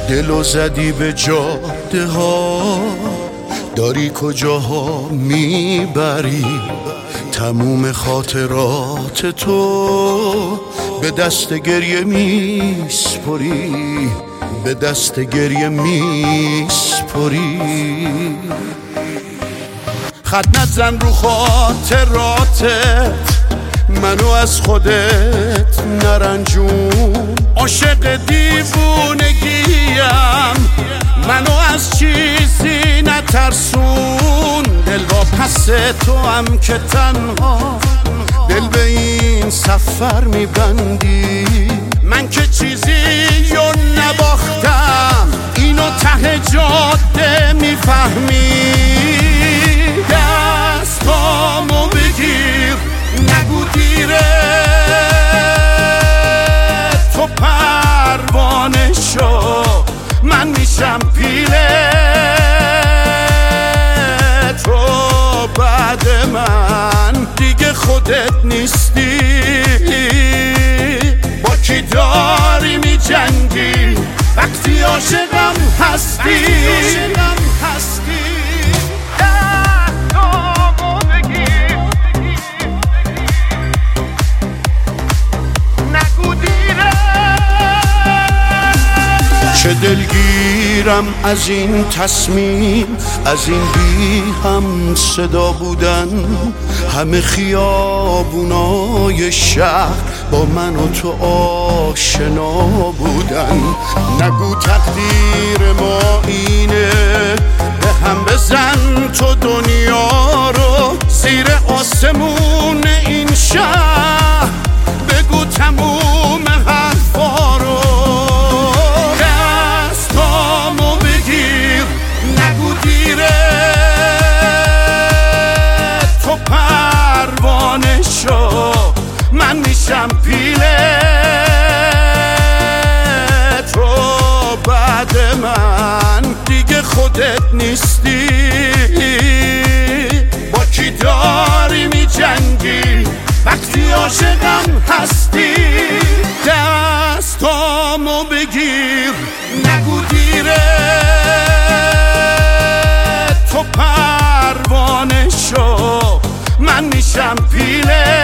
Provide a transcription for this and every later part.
دلو زدی به جاده ها، داری کجاها میبری؟ تموم خاطرات تو به دست گریه میسپری، به دست گریه میسپری. خط نزن رو خاطراتت، منو از خودت نرنجون. عاشق دیوونگیم، منو از چیزی نترسون. دل با پس تو هم که تنها دل به این سفر میبندی. من که چیزی رو نباختم، اینو ته جاده میفهمی. دستامو بگیر، نگو دیره، تو پروانه شو، من میشم پیله. تو بعد من دیگه خودت نیستی. با کی داری میجنگی وقتی عاشقم هستی؟ دستامو بگیر، نگو دیره. چه دلگیرم از این تصمیم، از این بی هم صدا بودن. همه خیابونای شهر با من و تو آشنا بودن. نگو تقدیر ما اینه، به هم بزن تو دنیا رو. زیر آسمون این شهر بگو تموم حرفا رو. دستامو بگیر، نگو دیره، تو پروانه شو، من میشم پیله. تو بعد من دیگه خودت نیستی. با کی داری میجنگی وقتی عاشقم هستی؟ دستامو بگیر، نگو دیره، تو پروانه شو، من میشم پیله.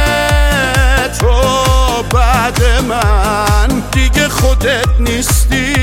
تو بعد من دیگه خودت نیستی.